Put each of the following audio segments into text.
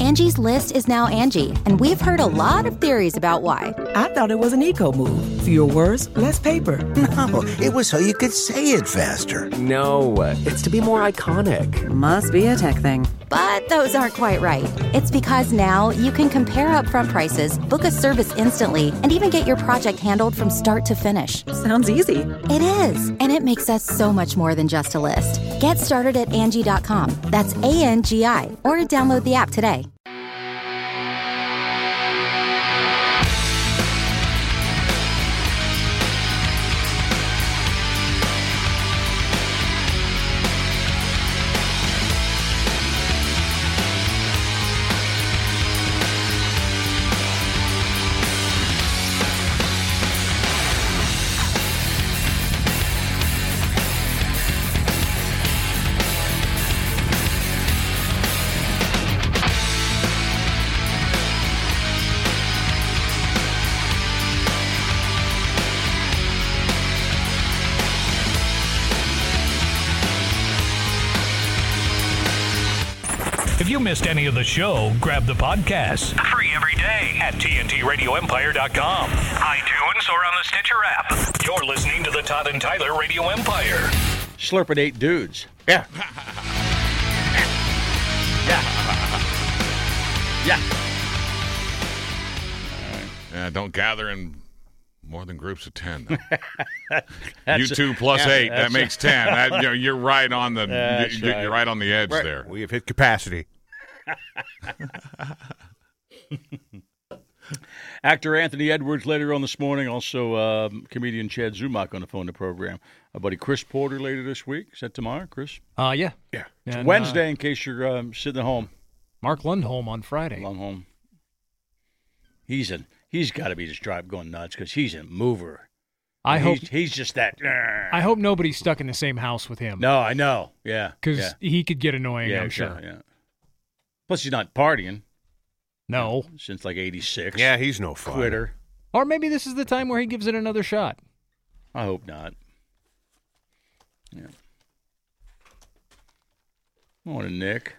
Angie's List is now Angie, and we've heard a lot of theories about why. I thought it was an eco move. Fewer words, less paper. No, it was so you could say it faster. No, it's to be more iconic. Must be a tech thing. But those aren't quite right. It's because now you can compare upfront prices, book a service instantly, and even get your project handled from start to finish. Sounds easy. It is, and it makes us so much more than just a list. Get started at Angie.com. That's ANGI, or download the app today. If you missed any of the show, grab the podcast. Free every day at TNTRadioEmpire.com, iTunes, or on the Stitcher app. You're listening to the Todd and Tyler Radio Empire. Slurping 8 dudes. Yeah. Yeah. Yeah, don't gather in more than groups of 10. You 2 plus 8, that makes 10. You're right on the you're right on the edge there. We have hit capacity. Actor Anthony Edwards later on this morning. Also, comedian Chad Zumock on the phone to program. Our buddy Chris Porter later this week. Is that tomorrow, Chris? Yeah. It's Wednesday in case you're sitting at home. Mark Lundholm on Friday. Lundholm. He's got to be just going nuts because he's a mover. He's just that. I hope nobody's stuck in the same house with him. No, I know. Yeah. Because he could get annoying, I'm sure. Yeah. Plus, he's not partying. No. Since like 86. Yeah, he's no fun. Quitter. Or maybe this is the time where he gives it another shot. I hope not. Yeah. Morning, Nick.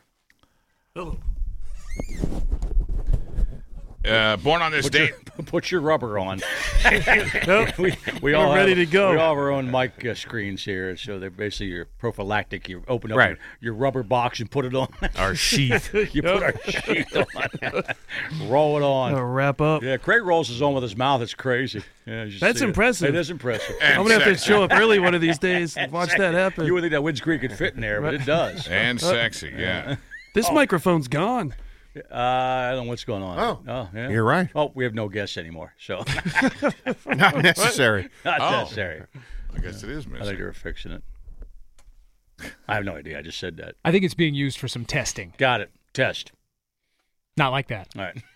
Born on this date. Put your rubber on. we all ready to go. We all have our own mic screens here, so they're basically your prophylactic. You open up your rubber box and put it on. Our sheath. You put our sheath on. Roll it on. Wrap up. Yeah, Craig rolls his on with his mouth. It's crazy. Yeah, that's impressive. It is impressive. I'm going to have to show up early one of these days and watch that happen. You would think that Winds Creek could fit in there, but it does. And sexy, yeah. This microphone's gone. I don't know what's going on. Oh, yeah. You're right. Oh, we have no guests anymore, so. Not necessary. Not necessary. I guess it is missing. I think they were fixing it. I have no idea. I just said that. I think it's being used for some testing. Got it. Test. Not like that. All right.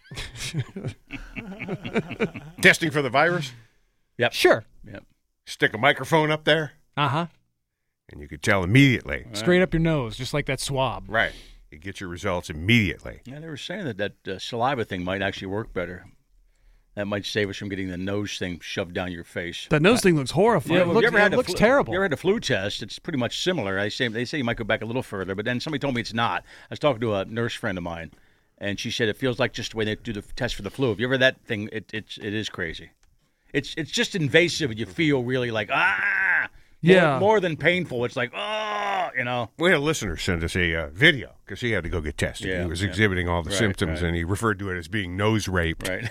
Testing for the virus? Yep. Sure. Yep. Stick a microphone up there. Uh-huh. And you could tell immediately. Straight up your nose, just like that swab. Right. You get your results immediately. Yeah, they were saying that saliva thing might actually work better. That might save us from getting the nose thing shoved down your face. That nose thing looks horrifying. Yeah, it looks terrible. You ever had a flu test? It's pretty much similar. They say you might go back a little further, but then somebody told me it's not. I was talking to a nurse friend of mine, and she said it feels like just the way they do the test for the flu. Have you ever had that thing? It is crazy. It's just invasive, and you feel really like more than painful. It's like We had a listener send us a video because he had to go get tested. Yeah, he was exhibiting all the symptoms, and he referred to it as being nose raped. Right.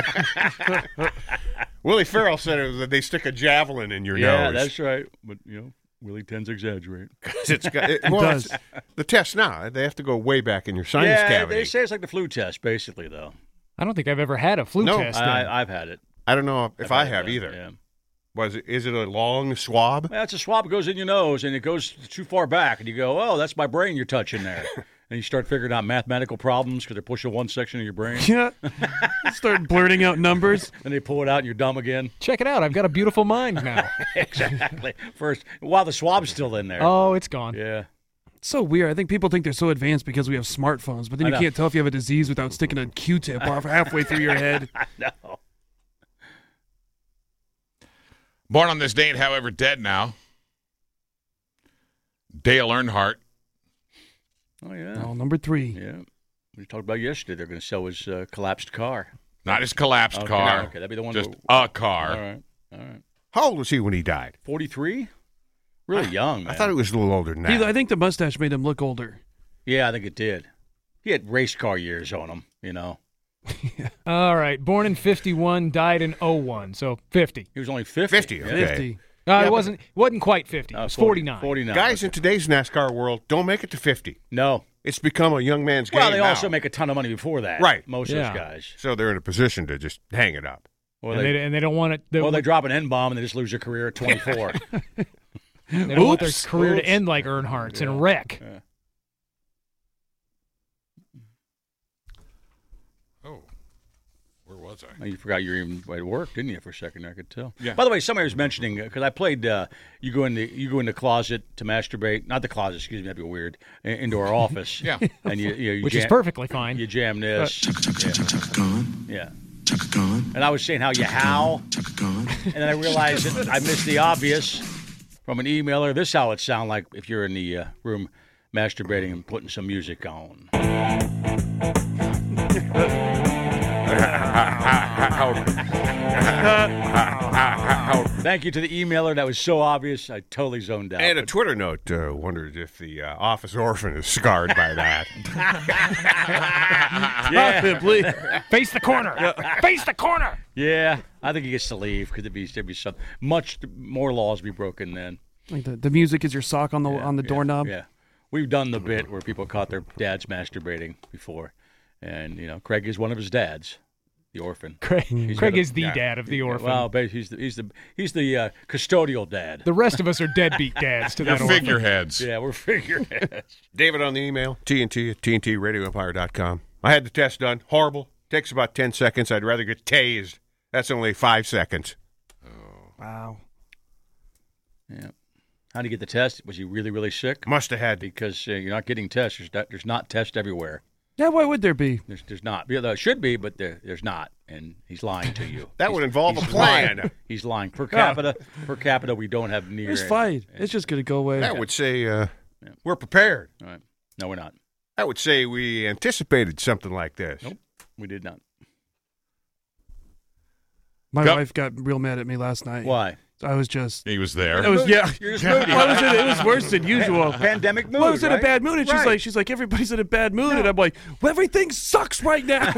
Willie Farrell said it was that they stick a javelin in your nose. Yeah, that's right. But Willie tends to exaggerate. Does. The test now, they have to go way back in your sinus cavity. They say it's like the flu test, basically, though. I don't think I've ever had a flu test. I've had it. I don't know if I have either. Yeah. Is it a long swab? Well, it's a swab that goes in your nose, and it goes too far back, and you go, oh, that's my brain you're touching there. And you start figuring out mathematical problems because they're pushing one section of your brain. Yeah. Start blurting out numbers. And they pull it out, and you're dumb again. Check it out. I've got a beautiful mind now. Exactly. First, while the swab's still in there. Oh, it's gone. Yeah. It's so weird. I think people think they're so advanced because we have smartphones, but then you can't tell if you have a disease without sticking a Q-tip off halfway through your head. I know. Born on this date, however, dead now. Dale Earnhardt. Oh, yeah. Oh, number 3. Yeah. we talked about yesterday. They're going to sell his collapsed car. Not his collapsed car. Okay, that'd be the one. Just a car. All right. How old was he when he died? 43. Really young, man. I thought he was a little older than that. I think the mustache made him look older. Yeah, I think it did. He had race car years on him, you know. All right. Born in 51, died in 01, so 50. He was only 50. 50, okay. 50. It wasn't quite 50. It was 49. 49. Guys in today's NASCAR world don't make it to 50. No. It's become a young man's game Well, they now. also make a ton of money before that. Right. Most of those guys. So they're in a position to just hang it up. Well, And they don't want it. they drop an N-bomb and they just lose their career at 24. They don't want their career to end like Earnhardt's in a wreck. Yeah. Oh, where was I? Oh, you forgot you were even at work, didn't you, for a second? I could tell. Yeah. By the way, somebody was mentioning because I played. You go in the closet to masturbate. Not the closet. Excuse me. That'd be weird. Into our office. Yeah. And you Which is perfectly fine. You jam this. Yeah. And I was saying how you howl. And then I realized that I missed the obvious from an emailer. This is how it sounds like if you're in the room masturbating and putting some music on. Thank you to the emailer. That was so obvious. I totally zoned out. And a Twitter note wondered if the office orphan is scarred by that. Yeah. Face the corner. Face the corner. Yeah. I think he gets to leave because there'd be some much more laws be broken then. Like the music is your sock on the doorknob. Yeah. We've done the bit where people caught their dads masturbating before. And, Craig is one of his dads, the orphan. Craig is the dad of the orphan. Well, he's the custodial dad. The rest of us are deadbeat dads to You're that orphan. figureheads. Yeah, we're figureheads. David on the email, TNT@TNTRadioEmpire.com. I had the test done. Horrible. Takes about 10 seconds. I'd rather get tased. That's only 5 seconds. Wow. Yeah. How did you get the test? Was he really, really sick? Must have had. Because you're not getting tests. There's not tests everywhere. Yeah, why would there be? There's not. There should be, but there's not. And he's lying to you. That would involve a plan. He's lying. Per capita, we don't have near. It's fine. It's just going to go away. That would say we're prepared. All right. No, we're not. I would say we anticipated something like this. Nope, we did not. My wife got real mad at me last night. Why? He was there. You're just moody. It was worse than usual. Pandemic mood. I was in a bad mood, and Right. she's like, everybody's in a bad mood, and I'm like, well, everything sucks right now.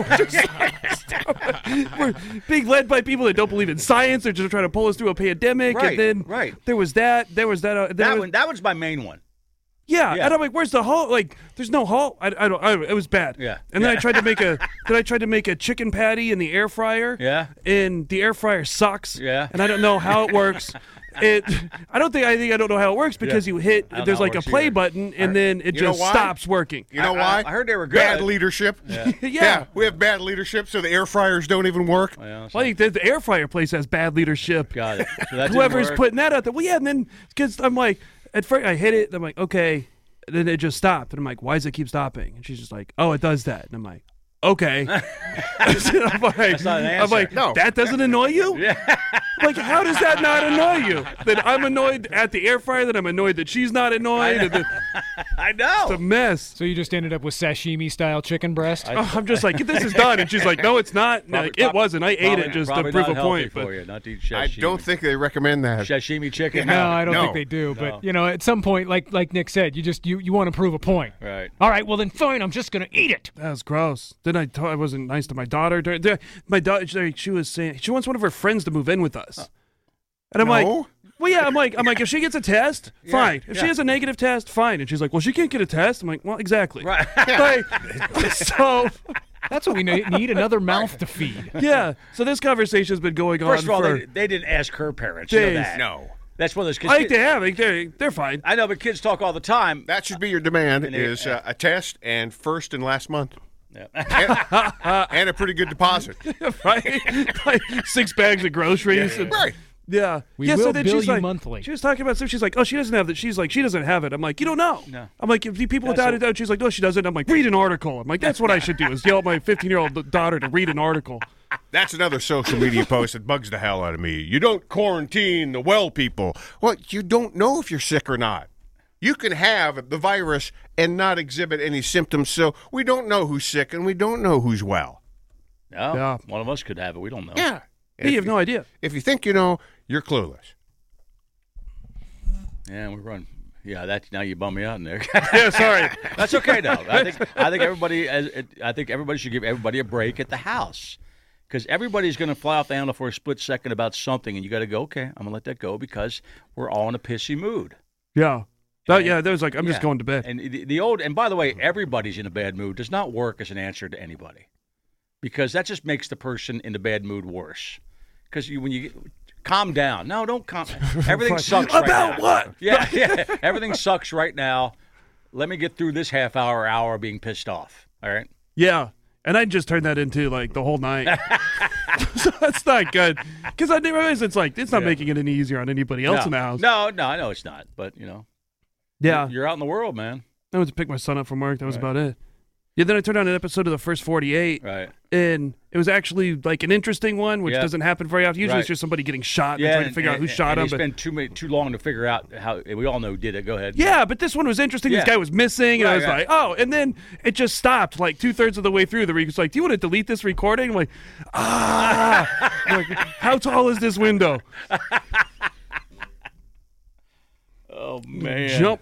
We're being led by people that don't believe in science. They're just trying to pull us through a pandemic, Right, and then there was that. That was my main one. Yeah, and I'm like, "Where's the hope? Like, there's no hope." I don't. It was bad. Yeah. And then I tried to make a chicken patty in the air fryer. Yeah. And the air fryer sucks. Yeah. And I don't know how it works. I don't know how it works because you hit. There's like a play button and then it just stops working. You know why? I heard they were good. Bad leadership. Yeah. We have bad leadership, so the air fryers don't even work. Well, Like the air fryer place has bad leadership. Got it. So that Whoever's didn't work. putting that out there. Well, yeah, and then because I'm like, at first I hit it, and I'm like, okay, and then it just stopped, and I'm like, why does it keep stopping? And she's just like, oh, it does that, and I'm like, okay. That's not an answer. No, that doesn't annoy you? Yeah. Like, how does that not annoy you? That I'm annoyed at the air fryer, that I'm annoyed that she's not annoyed. I know. It's a mess. So you just ended up with sashimi-style chicken breast? I'm just like, this is done. And she's like, no, it's not. It wasn't. I ate it just to prove a point. For But you, not to eat sashimi. I don't think they recommend that. Sashimi chicken? No, I don't think they do. But, at some point, like Nick said, you want to prove a point. Right. All right, well, then fine. I'm just going to eat it. That was gross. Then I wasn't nice to my daughter. My daughter, she was saying she wants one of her friends to move in with us. And I'm like, well, yeah, I'm like, if she gets a test, fine. If she has a negative test, fine. And she's like, well, she can't get a test. I'm like, well, exactly. Right. So that's what we need, another mouth to feed. Yeah. So this conversation's been going on. First of all, for they didn't ask her parents. days. You know that. No. That's one of those kids. I think they have. Like, they're fine. I know, but kids talk all the time. That should be your demand, And is a test and first and last month. Yeah. And a pretty good deposit. Right? Like 6 bags of groceries. Yeah. Right. Yeah. We yeah, will so then bill she's you like, monthly. She was talking about stuff. She's like, oh, she doesn't have that. She's like, she doesn't have it. I'm like, you don't know. No. I'm like, if the people without it, she's like, no, she doesn't. I'm like, read an article. I'm like, that's what I should do, is yell at my 15-year-old daughter to read an article. That's another social media post that bugs the hell out of me. You don't quarantine the well people. Well, you don't know if you're sick or not. You can have the virus and not exhibit any symptoms, so we don't know who's sick and we don't know who's well. No, Yeah. one of us could have it. We don't know. Yeah. Hey, you have no idea. If you think you know, you're clueless. Yeah, we're running. Yeah, now you bum me out, Nick. Yeah, sorry. That's okay though. I think everybody should give everybody a break at the house, because everybody's going to fly off the handle for a split second about something, and you got to go. Okay, I'm gonna let that go because we're all in a pissy mood. Yeah. Yeah, there was like, I'm just going to bed. And and by the way, everybody's in a bad mood does not work as an answer to anybody, because that just makes the person in the bad mood worse. Because when you calm down. No, don't calm. Everything sucks right now. About what? Yeah. Everything sucks right now. Let me get through this half hour being pissed off. All right? Yeah. And I just turned that into, like, the whole night. So that's not good. Because I realize it's not making it any easier on anybody else in the house. No, I know it's not. But, Yeah. You're out in the world, man. I went to pick my son up from work. That was about it. Yeah, then I turned on an episode of the first 48. Right. And it was actually, like, an interesting one, which doesn't happen very often. Usually it's just somebody getting shot and trying to figure out who shot him. It's been too long to figure out how. We all know who did it. Go ahead. Yeah, but this one was interesting. This guy was missing, and I was like, oh. And then it just stopped, like, 2/3 of the way through. He was like, do you want to delete this recording? I'm like, I'm like, how tall is this window? Oh, man. Jump.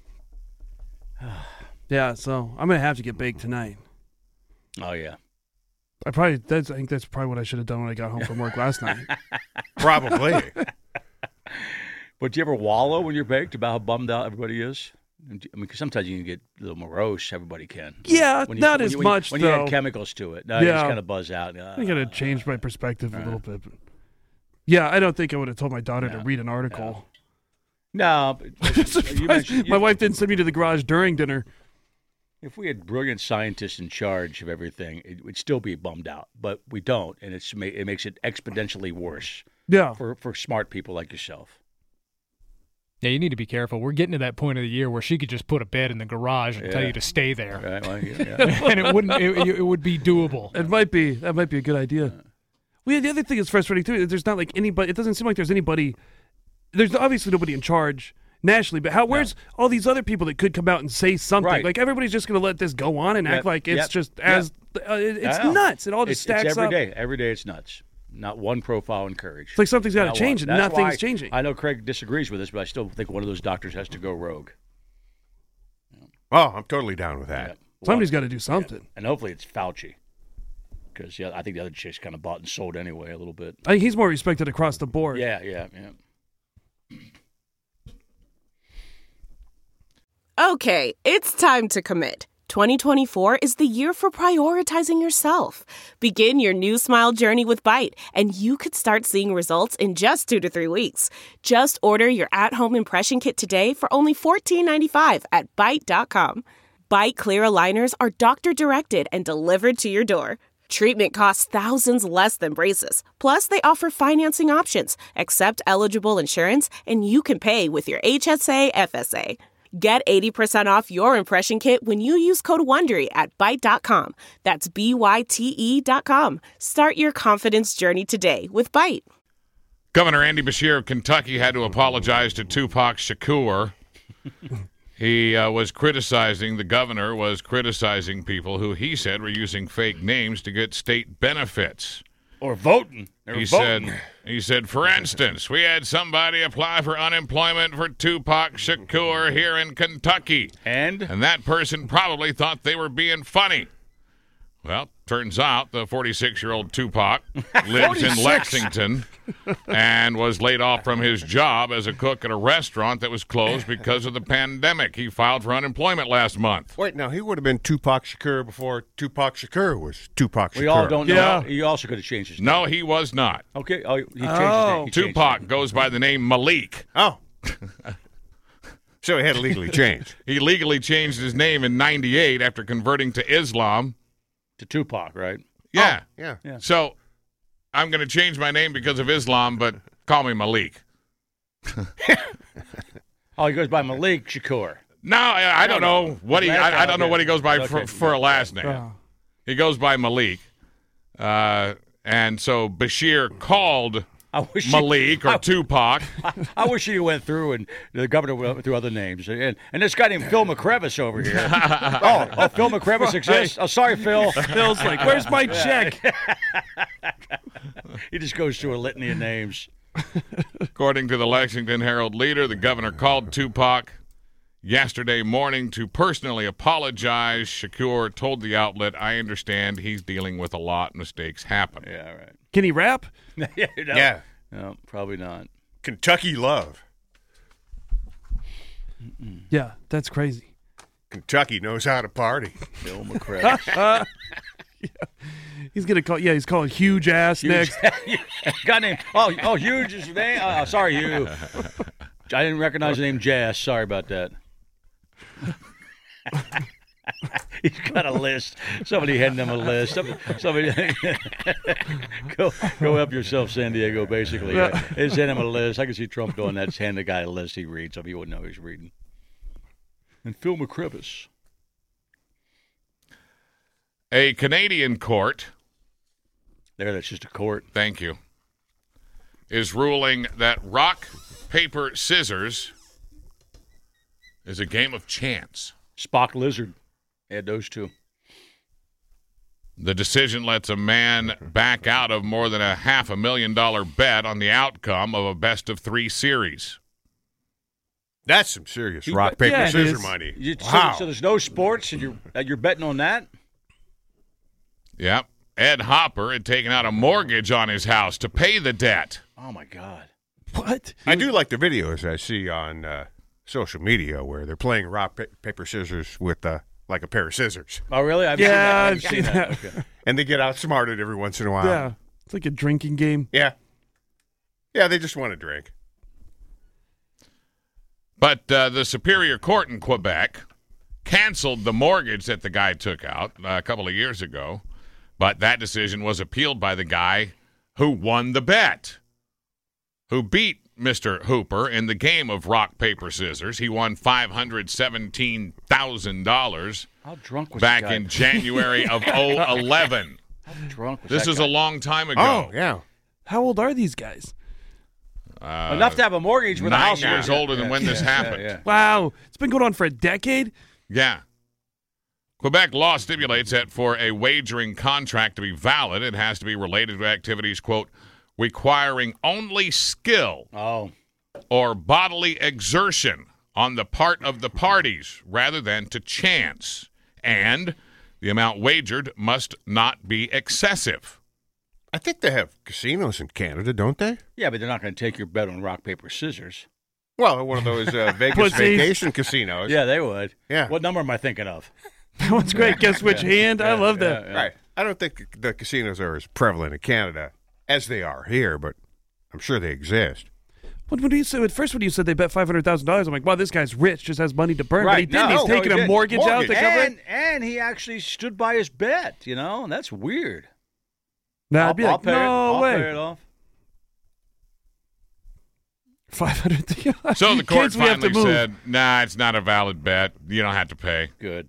Yeah, so I'm going to have to get baked tonight. Oh, yeah. I think that's probably what I should have done when I got home from work last night. Probably. But do you ever wallow when you're baked about how bummed out everybody is? I mean, because sometimes you can get a little morose. Everybody can. Yeah, not as much, when though. you add chemicals to it. No, you just kind of buzz out. I got to change my perspective a little bit. But yeah, I don't think I would have told my daughter to read an article. No. My wife didn't send me to the garage during dinner. If we had brilliant scientists in charge of everything, it would still be bummed out. But we don't, and it makes it exponentially worse. Yeah. For smart people like yourself. Yeah, you need to be careful. We're getting to that point of the year where she could just put a bed in the garage and tell you to stay there, right, well, and it would be doable. That might be a good idea. Well, yeah, the other thing that's frustrating too is there's not like anybody. It doesn't seem like there's anybody. There's obviously nobody in charge nationally, but where's all these other people that could come out and say something? Right. Like everybody's just going to let this go on and act like it's just it's nuts. It all just stacks it's every up. day. Every day it's nuts. Not one profile encouraged. It's like something's got to change, and nothing's changing. I know Craig disagrees with this, but I still think one of those doctors has to go rogue. Oh, I'm totally down with that. Somebody's got to do something. Yeah. And hopefully it's Fauci. Because I think the other chick's kind of bought and sold anyway a little bit. I think he's more respected across the board. Yeah. Okay, it's time to commit. 2024 is the year for prioritizing yourself. Begin your new smile journey with Byte, and you could start seeing results in just 2 to 3 weeks. Just order your at-home impression kit today for only $14.95 at Byte.com. Byte Clear aligners are doctor-directed and delivered to your door. Treatment costs thousands less than braces. Plus, they offer financing options, accept eligible insurance, and you can pay with your HSA FSA. Get 80% off your impression kit when you use code WONDERY at Byte.com. That's BYTE.com. Start your confidence journey today with Byte. Governor Andy Beshear of Kentucky had to apologize to Tupac Shakur. The governor was criticizing people who he said were using fake names to get state benefits. Or voting. He said, for instance, we had somebody apply for unemployment for Tupac Shakur here in Kentucky. And that person probably thought they were being funny. Well, turns out the 46-year-old Tupac lives in Lexington and was laid off from his job as a cook at a restaurant that was closed because of the pandemic. He filed for unemployment last month. Wait, now he would have been Tupac Shakur before Tupac Shakur was Tupac Shakur. We all don't know. Yeah. He also could have changed his name. No, he was not. Okay. Oh, he changed his name. Tupac goes by the name Malik. Oh. So he had to legally change. He legally changed his name in 98 after converting to Islam. To Tupac, right? Yeah. Oh, yeah. So I'm going to change my name because of Islam, but call me Malik. Oh, he goes by Malik Shakur. No, I don't know what I don't know what he goes by for a last name. He goes by Malik. And so Beshear called Malik or Tupac. I wish he went through and the governor went through other names. And this guy named Phil McCrevis over here. Phil McCrevis exists? Oh, sorry, Phil. Phil's like, where's my check? He just goes through a litany of names. According to the Lexington Herald-Leader, the governor called Tupac yesterday morning to personally apologize. Shakur told the outlet, I understand he's dealing with a lot. Mistakes happen. Yeah, right. Can he rap? Yeah. No, probably not. Kentucky Love. Yeah, that's crazy. Kentucky knows how to party. Phil McCrevis. He's gonna call. Yeah, he's calling huge ass next. Guy named Huge is his name. Sorry, Hugh. I didn't recognize the name Jazz. Sorry about that. He's got a list. Somebody hand him a list. Somebody go help yourself, San Diego. Basically, just hand him a list. I can see Trump doing that. Just hand the guy a list he reads, so he wouldn't know he's reading. And Phil McCrevis. A Canadian court. That's just a court. Thank you. Is ruling that rock, paper, scissors is a game of chance. Spock Lizard. Add those two. The decision lets a man back out of more than a $500,000 bet on the outcome of a best-of-3 series. That's some serious rock, paper, scissors money. Wow. So there's no sports, and you're betting on that? Yep. Ed Hopper had taken out a mortgage on his house to pay the debt. Oh, my God. What? I do like the videos I see on social media where they're playing rock, paper, scissors with like a pair of scissors. Oh, really? I've seen that. Okay. And they get outsmarted every once in a while. Yeah. It's like a drinking game. Yeah. Yeah, they just want to drink. But the Superior Court in Quebec canceled the mortgage that the guy took out a couple of years ago. But that decision was appealed by the guy who won the bet, who beat Mr. Hooper in the game of rock, paper, scissors. He won $517,000 back in January of 2011. How drunk was this that is guy? a long time ago. Oh, yeah. How old are these guys? Enough to have a mortgage with a 9 house. years older than when this happened. Yeah. Wow. It's been going on for a decade? Yeah. Quebec law stipulates that for a wagering contract to be valid, it has to be related to activities, quote, requiring only skill or bodily exertion on the part of the parties rather than to chance, and the amount wagered must not be excessive. I think they have casinos in Canada, don't they? Yeah, but they're not going to take your bet on rock, paper, scissors. Well, one of those Vegas vacation casinos. Yeah, they would. Yeah. What number am I thinking of? That one's great. Guess which hand? I love that. Right. I don't think the casinos are as prevalent in Canada as they are here, but I'm sure they exist. When you said they bet $500,000, I'm like, wow, this guy's rich, just has money to burn. Right. But he didn't. He's taking a mortgage out to cover it. And he actually stood by his bet, and that's weird. Nah, I'd be like, I'll no way. pay it off. 500. So the court Kids, we have to finally move. said, nah, it's not a valid bet. You don't have to pay. Good.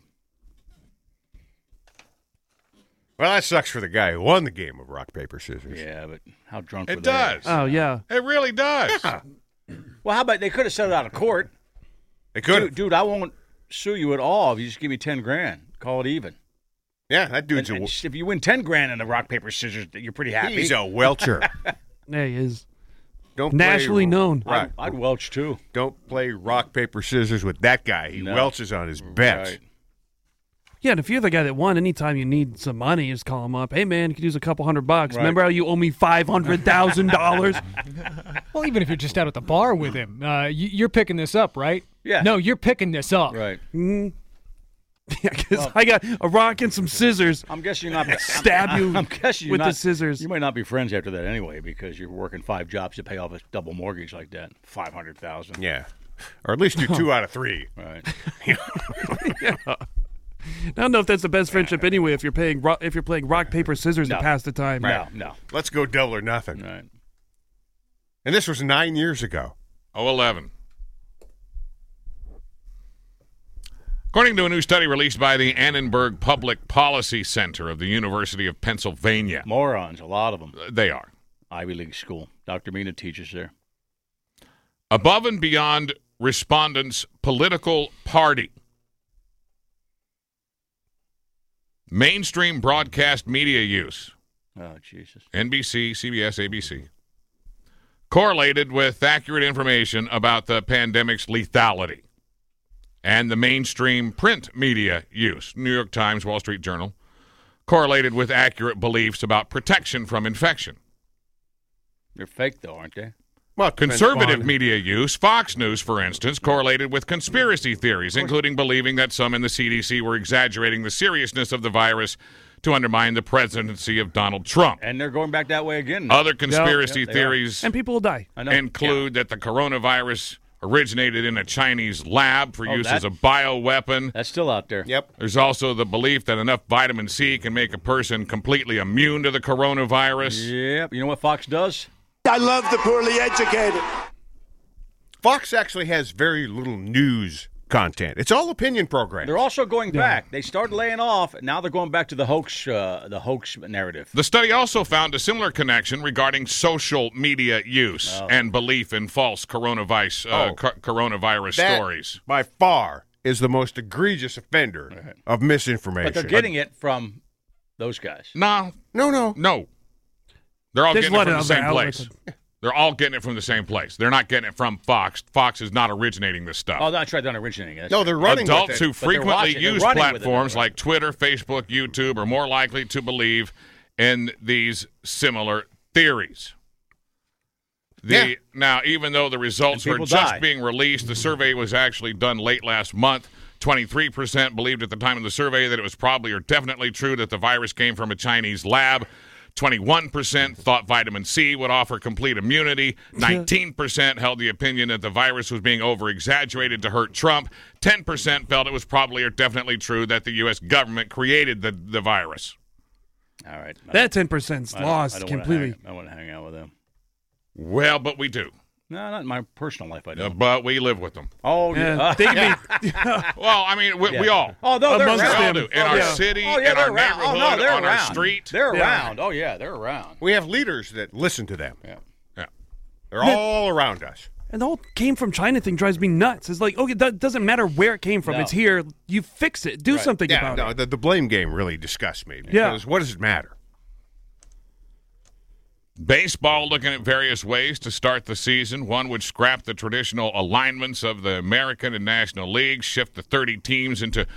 Well, that sucks for the guy who won the game of rock, paper, scissors. Yeah, but how drunk It were they? does. Oh, yeah. It really does. Yeah. Well, how about they could have settled out of court? They could. Dude, I won't sue you at all if you just give me $10,000. Call it even. Yeah, that dude's And if you win $10,000 in the rock, paper, scissors, you're pretty happy. he's a welcher. Yeah, he is. Don't Nationally play, known. Right. I'd welch too. Don't play rock, paper, scissors with that guy. He welches on his bets. Right. Yeah, and if you're the guy that won, anytime you need some money, you just call him up. Hey, man, you could use a couple $100. Right. Remember how you owe me $500,000? Well, even if you're just out at the bar with him, you're picking this up, right? Yeah. No, you're picking this up. Right. Yeah, because I got a rock and some scissors. I'm guessing you're not. Stab you I'm guessing with you're not, the scissors. You might not be friends after that anyway because you're working 5 jobs to pay off a double mortgage like that. $500,000. Yeah. Or at least do 2 out of 3. Right. Yeah. I don't know if that's the best friendship anyway. If you're playing rock, paper, scissors to pass the time. No. Let's go double or nothing. Right. And this was 9 years ago. 2011. According to a new study released by the Annenberg Public Policy Center of the University of Pennsylvania. Morons, a lot of them. They are. Ivy League school. Dr. Mina teaches there. Above and beyond respondents' political party. Mainstream broadcast media use. Oh, Jesus. NBC, CBS, ABC. Correlated with accurate information about the pandemic's lethality. And the mainstream print media use. New York Times, Wall Street Journal. Correlated with accurate beliefs about protection from infection. They're fake, though, aren't they? Well, conservative media use, Fox News, for instance, correlated with conspiracy theories, including believing that some in the CDC were exaggerating the seriousness of the virus to undermine the presidency of Donald Trump. And they're going back that way again. Other conspiracy theories and people will die. Include that the coronavirus originated in a Chinese lab for use as a bioweapon. That's still out there. Yep. There's also the belief that enough vitamin C can make a person completely immune to the coronavirus. Yep. You know what Fox does? I love the poorly educated. Fox actually has very little news content. It's all opinion programs. They're also going back. They started laying off. Now they're going back to the hoax narrative. The study also found a similar connection regarding social media use and belief in false coronavirus stories. By far is the most egregious offender of misinformation. But they're getting it from those guys. No. They're all getting it from the same place. They're all getting it from the same place. They're not getting it from Fox. Fox is not originating this stuff. Oh, that's right. They're not originating it. No, they're running Adults with it. who frequently use platforms like Twitter, Facebook, YouTube are more likely to believe in these similar theories. Now, even though the results are just being released, the survey was actually done late last month. 23% believed at the time of the survey that it was probably or definitely true that the virus came from a Chinese lab. 21% thought vitamin C would offer complete immunity. 19% held the opinion that the virus was being over-exaggerated to hurt Trump. 10% felt it was probably or definitely true that the U.S. government created the virus. All right. That 10%'s lost completely. I want to hang out with them. Well, but we do. No, not in my personal life. I don't. But we live with them. Oh, yeah. They can be. Well, I mean, we all. Oh, no, they're Amongst around. We all do. In our city, in our neighborhood, on our street. They're around. Oh, yeah, they're around. We have leaders that listen to them. Yeah. They're all around us. And the whole came from China thing drives me nuts. It's like, okay, that doesn't matter where it came from. No. It's here. You fix it. Do something about it. The blame game really disgusts me. Because what does it matter? Baseball looking at various ways to start the season. One would scrap the traditional alignments of the American and National Leagues, shift the 30 teams into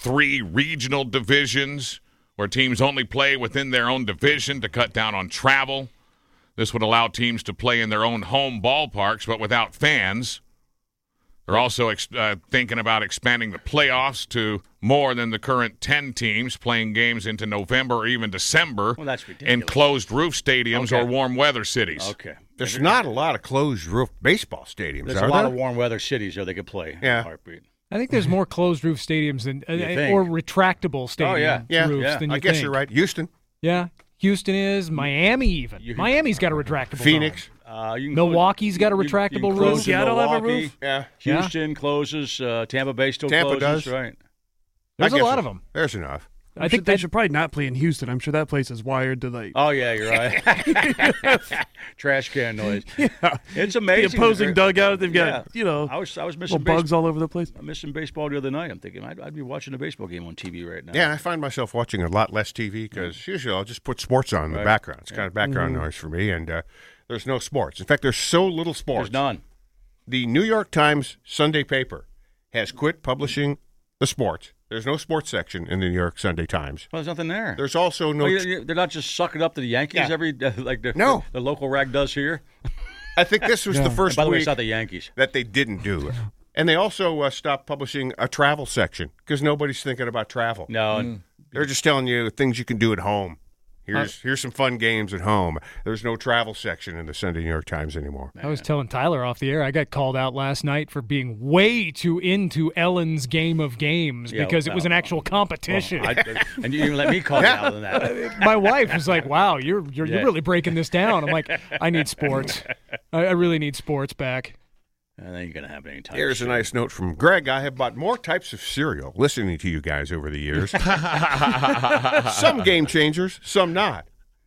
3 regional divisions where teams only play within their own division to cut down on travel. This would allow teams to play in their own home ballparks but without fans. They're also thinking about expanding the playoffs to more than the current 10 teams, playing games into November or even December. Well, that's ridiculous. In closed roof stadiums or warm weather cities. Okay. There's not a lot of closed roof baseball stadiums. There's a lot of warm weather cities where they could play. Yeah. Heartbeat. I think there's more closed roof stadiums than or retractable stadium roofs than you I guess you're right. Houston. Yeah. Houston is. Miami even. Miami's got a retractable Phoenix. roof. Milwaukee's got a retractable roof. Seattle have a roof. Yeah. Houston closes. Tampa Bay still Tampa closes. does. Right. There's a lot of them. There's enough. I think they should probably not play in Houston. I'm sure that place is wired to like. Oh yeah, you're right. Trash can noise. Yeah, it's amazing. The opposing dugout. They've got I was missing little bugs all over the place. I'm missing baseball the other night. I'm thinking I'd be watching a baseball game on TV right now. Yeah, I find myself watching a lot less TV because usually I'll just put sports on in the background. It's kind of background noise for me, and there's no sports. In fact, there's so little sports. There's none. The New York Times Sunday paper has quit publishing the sports. There's no sports section in the New York Sunday Times. Well, there's nothing there. There's also no. They're not just sucking up to the Yankees every like the local rag does here. I think this was the first by the way, week it's not the Yankees that they didn't do. And they also stopped publishing a travel section because nobody's thinking about travel. No, they're just telling you things you can do at home. Here's some fun games at home. There's no travel section in the Sunday New York Times anymore. I was telling Tyler off the air, I got called out last night for being way too into Ellen's Game of Games because it was an actual competition. And you even let me call you out on that. My wife was like, "Wow, you're really breaking this down." I'm like, "I need sports. I really need sports back." And that ain't going to happen anytime Here's soon. a nice note from Greg. I have bought more types of cereal listening to you guys over the years. Some game changers, some not.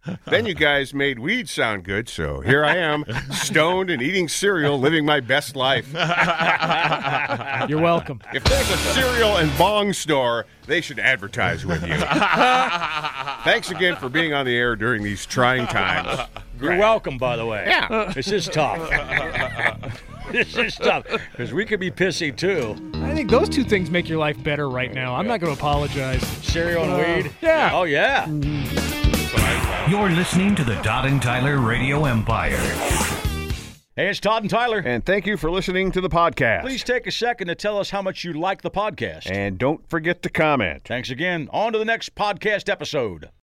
Then you guys made weed sound good, so here I am, stoned and eating cereal, living my best life. You're welcome. If there's a cereal and bong store, they should advertise with you. Thanks again for being on the air during these trying times. You're welcome, by the way. Yeah. This is tough. This is tough, because we could be pissy, too. I think those two things make your life better right now. I'm not going to apologize. Cereal and weed? Yeah. Oh, yeah. You're listening to the Todd and Tyler Radio Empire. Hey, it's Todd and Tyler. And thank you for listening to the podcast. Please take a second to tell us how much you like the podcast. And don't forget to comment. Thanks again. On to the next podcast episode.